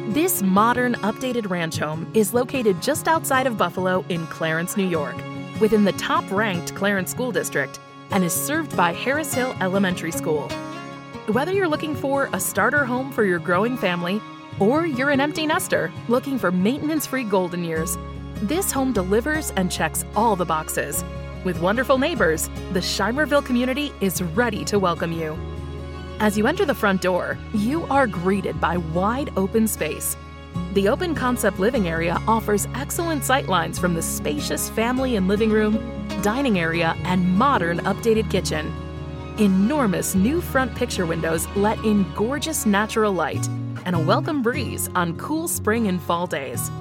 This modern, updated ranch home is located just outside of Buffalo in Clarence, New York, within the top-ranked Clarence School District, and is served by Harris Hill Elementary School. Whether you're looking for a starter home for your growing family, or you're an empty nester looking for maintenance-free golden years, this home delivers and checks all the boxes. With wonderful neighbors, the Shimerville community is ready to welcome you. As you enter the front door, you are greeted by wide open space. The open concept living area offers excellent sightlines from the spacious family and living room, dining area, and modern updated kitchen. Enormous new front picture windows let in gorgeous natural light and a welcome breeze on cool spring and fall days.